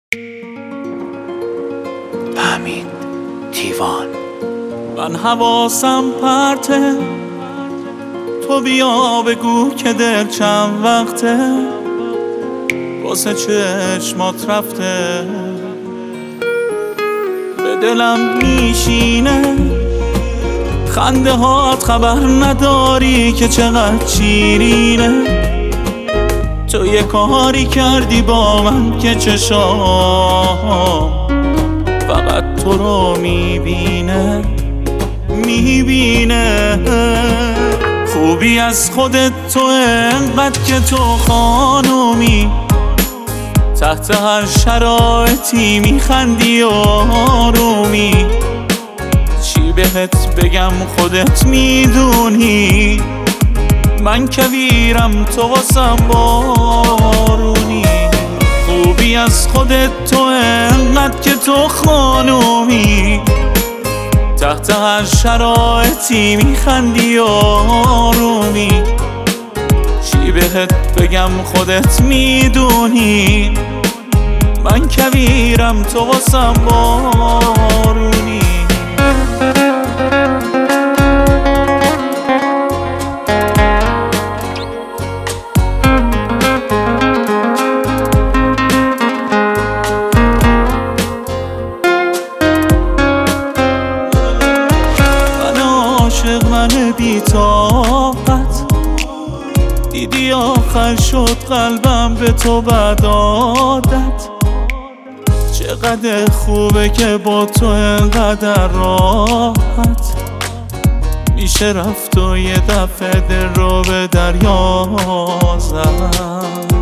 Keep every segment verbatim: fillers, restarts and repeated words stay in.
حمید تیوان. من حواسم پرته، تو بیا بگو که دل چند وقته واسه چشمات رفته. به دلم میشینه خنده هات، خبر نداری که چقدر شیرینه. تو یه کاری کردی با من که چشام فقط تو رو میبینه میبینه. خوبی از خودت تو انقدر که تو خانومی، تحت هر شرایطی میخندی و آرومی. چی بهت بگم خودت میدونی، من کویرم تو واسم بارونی. خوبی از خودت تو انقدر که تو خانومی، تحت هر شرایطی میخندی و آرومی. چی بهت بگم خودت میدونی، من کویرم تو واسم بارونی. عاشق من بی طاقت، دیدی آخر شد قلبم به تو بد عادت. چقدر خوبه که با تو انقدر راحت میشه رفت و یه دفعه دل رو به دریا زد.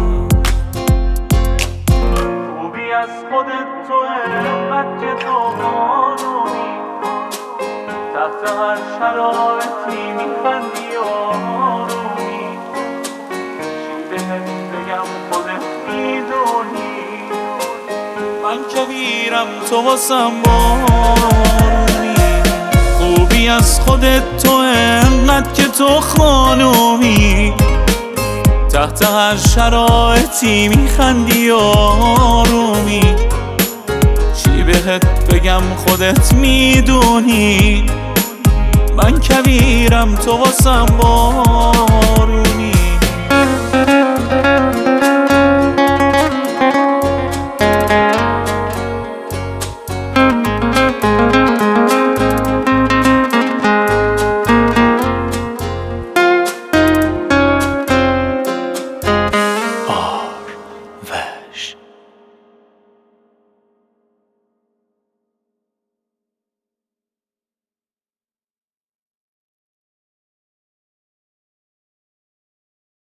خوبی از خودت تو انقدر که تو خانومی، تحت هر شرایطی میخندی و آرومی. چی بهت بگم خودت میدونی، من کویرم تو واسم بارونی. خوبی از خودت تو انقدر که تو خانومی، تحت هر شرایطی میخندی و آرومی. چی بهت بگم خودت میدونی، من کویرم تو واسم بارونی.